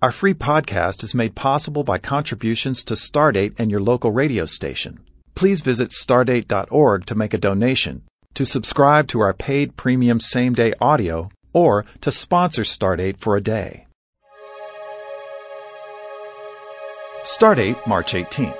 Our free podcast is made possible by contributions to Stardate and your local radio station. Please visit stardate.org to make a donation, to subscribe to our paid premium same-day audio, or to sponsor Stardate for a day. Stardate, March 18th.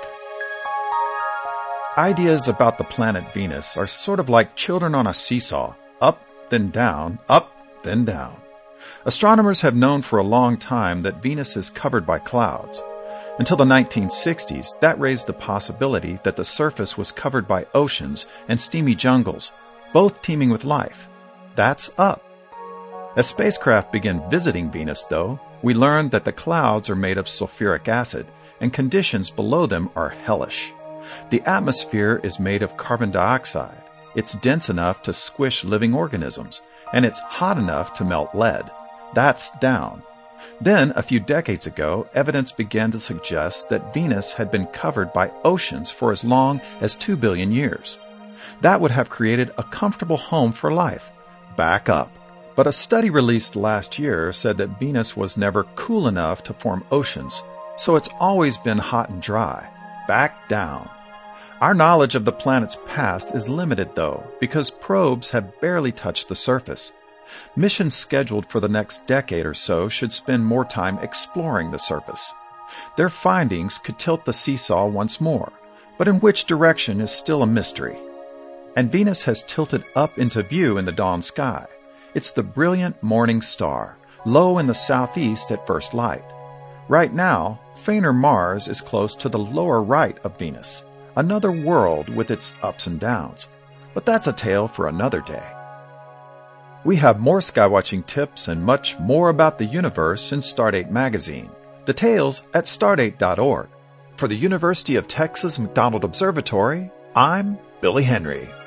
Ideas about the planet Venus are sort of like children on a seesaw, up, then down, up, then down. Astronomers have known for a long time that Venus is covered by clouds. Until the 1960s, that raised the possibility that the surface was covered by oceans and steamy jungles, both teeming with life. That's up. As spacecraft begin visiting Venus, though, we learned that the clouds are made of sulfuric acid, and conditions below them are hellish. The atmosphere is made of carbon dioxide. It's dense enough to squish living organisms, and it's hot enough to melt lead. That's down. Then, a few decades ago, evidence began to suggest that Venus had been covered by oceans for as long as 2 billion years. That would have created a comfortable home for life. Back up. But a study released last year said that Venus was never cool enough to form oceans, so it's always been hot and dry. Back down. Our knowledge of the planet's past is limited, though, because probes have barely touched the surface. Missions scheduled for the next decade or so should spend more time exploring the surface. Their findings could tilt the seesaw once more, but in which direction is still a mystery. And Venus has tilted up into view in the dawn sky. It's the brilliant morning star, low in the southeast at first light. Right now, fainter Mars is close to the lower right of Venus, another world with its ups and downs. But that's a tale for another day. We have more skywatching tips and much more about the universe in Stardate magazine. Details at stardate.org. For the University of Texas McDonald Observatory, I'm Billy Henry.